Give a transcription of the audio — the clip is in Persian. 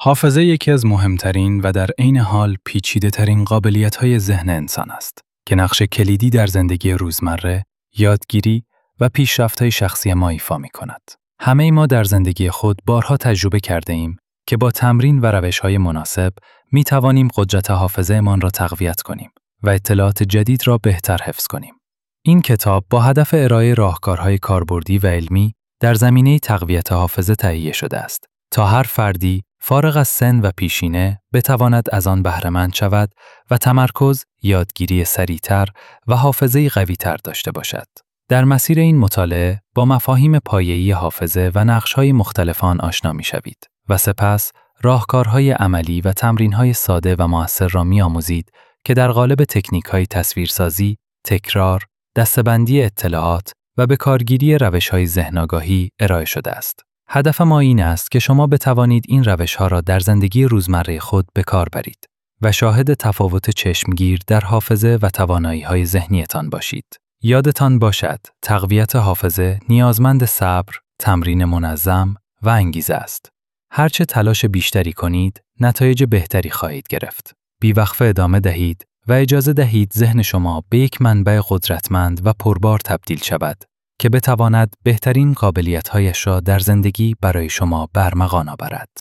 حافظه یکی از مهمترین و در عین حال پیچیده‌ترین قابلیت‌های ذهن انسان است که نقش کلیدی در زندگی روزمره، یادگیری و پیشرفت‌های شخصی ما ایفا می‌کند. همه ما در زندگی خود بارها تجربه کرده‌ایم که با تمرین و روش‌های مناسب می‌توانیم قدرت حافظه‌مان را تقویت کنیم و اطلاعات جدید را بهتر حفظ کنیم. این کتاب با هدف ارائه راهکارهای کاربردی و علمی در زمینه تقویت حافظه تهیه شده است تا هر فردی فارغ از سن و پیشینه بتواند از آن بهره‌مند شود و تمرکز، یادگیری سریعتر و حافظه قوی‌تر داشته باشد. در مسیر این مطالعه با مفاهیم پایه‌ای حافظه و نقش‌های مختلف آن آشنا می‌شوید و سپس راهکارهای عملی و تمرین‌های ساده و مؤثر را می‌آموزید که در قالب تکنیک‌های تصویرسازی، تکرار، دسته‌بندی اطلاعات و به کارگیری روش‌های ذهن‌آگاهی ارائه شده است. هدف ما این است که شما بتوانید این روش‌ها را در زندگی روزمره خود به کار برید و شاهد تفاوت چشمگیر در حافظه و توانایی‌های ذهنیتان باشید. یادتان باشد، تقویت حافظه نیازمند صبر، تمرین منظم و انگیزه است. هرچه تلاش بیشتری کنید، نتایج بهتری خواهید گرفت. بی‌وقفه ادامه دهید و اجازه دهید ذهن شما به یک منبع قدرتمند و پربار تبدیل شود که بتواند بهترین قابلیت‌هایش را در زندگی برای شما به ارمغان آورد.